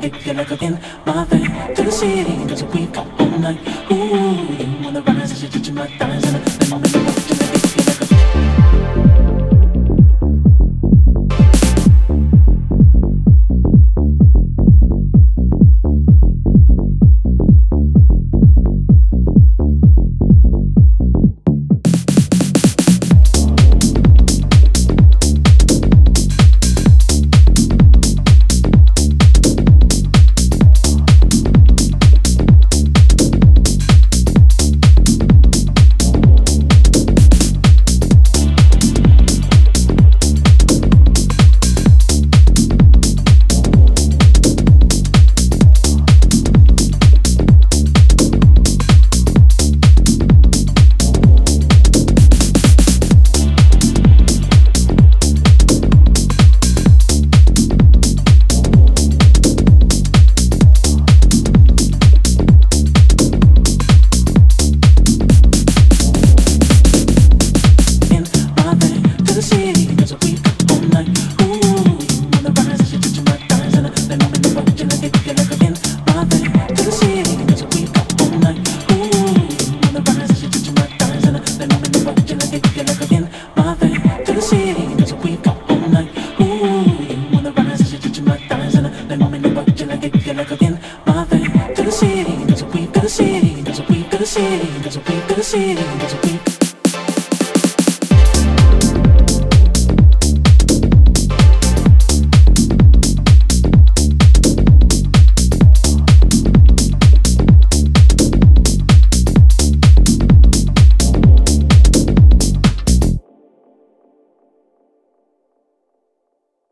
get you like a in my thing to the city. That's what we got all night. Ooh, you wanna rise as you touch my thighs and the moment you walk, you get you like a. City, that's what we